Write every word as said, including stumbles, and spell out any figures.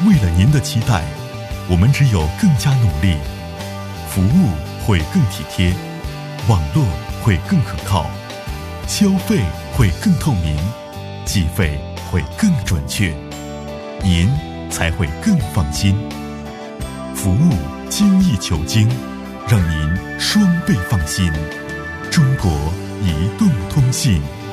为了您的期待，我们只有更加努力，服务会更体贴，网络会更可靠，消费会更透明，计费会更准确，您才会更放心。服务精益求精，让您双倍放心。中国移动通信。